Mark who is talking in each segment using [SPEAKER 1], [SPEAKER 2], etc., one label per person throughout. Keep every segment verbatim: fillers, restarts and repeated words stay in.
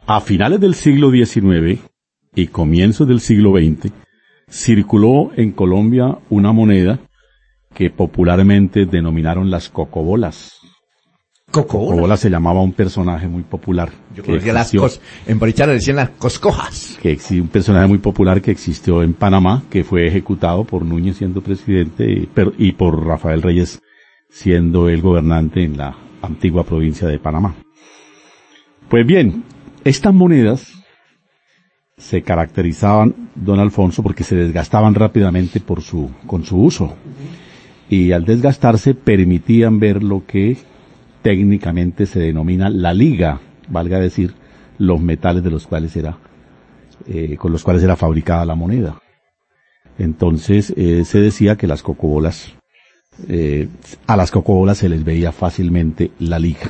[SPEAKER 1] A finales del siglo diecinueve y comienzos del siglo veinte, circuló en Colombia una moneda que popularmente denominaron las cocobolas.
[SPEAKER 2] ¿Cocobolas?
[SPEAKER 1] Cocobolas se llamaba un personaje muy popular.
[SPEAKER 2] Yo conocía las cos, en Barichara le decían las coscojas.
[SPEAKER 1] Que existió un personaje muy popular que existió en Panamá, que fue ejecutado por Núñez siendo presidente y, pero, y por Rafael Reyes siendo el gobernante en la antigua provincia de Panamá. Pues bien, estas monedas se caracterizaban, don Alfonso, porque se desgastaban rápidamente por su, con su uso. Y al desgastarse permitían ver lo que técnicamente se denomina la liga, valga decir, los metales de los cuales era, eh, con los cuales era fabricada la moneda. Entonces, eh, se decía que las cocobolas, eh, a las cocobolas se les veía fácilmente la liga.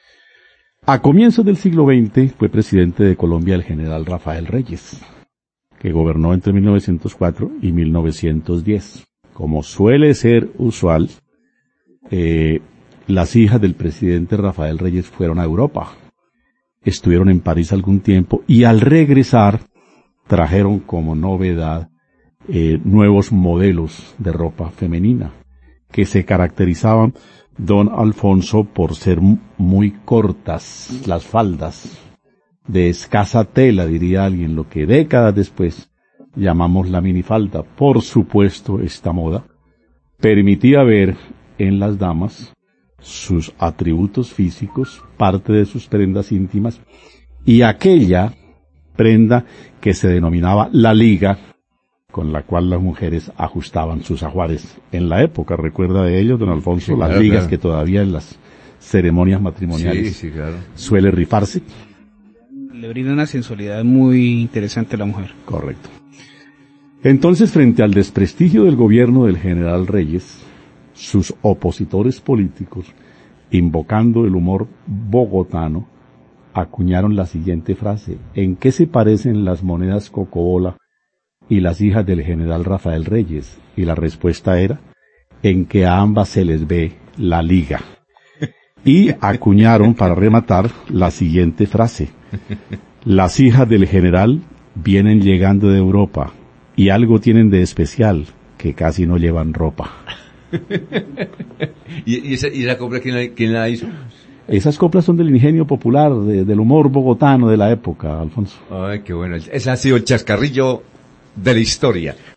[SPEAKER 1] A comienzos del siglo veinte fue presidente de Colombia el general Rafael Reyes, que gobernó entre mil novecientos cuatro y mil novecientos diez. Como suele ser usual, eh, las hijas del presidente Rafael Reyes fueron a Europa, estuvieron en París algún tiempo y al regresar trajeron como novedad eh, nuevos modelos de ropa femenina que se caracterizaban, don Alfonso, por ser muy cortas las faldas, de escasa tela, diría alguien, lo que décadas después llamamos la minifalda. Por supuesto, esta moda permitía ver en las damas sus atributos físicos, parte de sus prendas íntimas, y aquella prenda que se denominaba la liga, con la cual las mujeres ajustaban sus ajuares en la época. ¿Recuerda de ellos, don Alfonso? Sí, las claro, ligas claro. Que todavía en las ceremonias matrimoniales sí, sí, claro. suele rifarse.
[SPEAKER 3] Le brinda una sensualidad muy interesante a la mujer.
[SPEAKER 1] Correcto. Entonces, frente al desprestigio del gobierno del general Reyes, sus opositores políticos, invocando el humor bogotano, acuñaron la siguiente frase: ¿en qué se parecen las monedas cocobola y las hijas del general Rafael Reyes? Y la respuesta era: en que a ambas se les ve la liga. Y acuñaron, para rematar, la siguiente frase: las hijas del general vienen llegando de Europa y algo tienen de especial, que casi no llevan ropa.
[SPEAKER 2] ¿Y, y, esa, y esa copla quién la, quién la hizo?
[SPEAKER 1] Esas coplas son del ingenio popular, de, del humor bogotano de la época, Alfonso.
[SPEAKER 2] Ay, qué bueno. Ese ha sido el chascarrillo de la historia.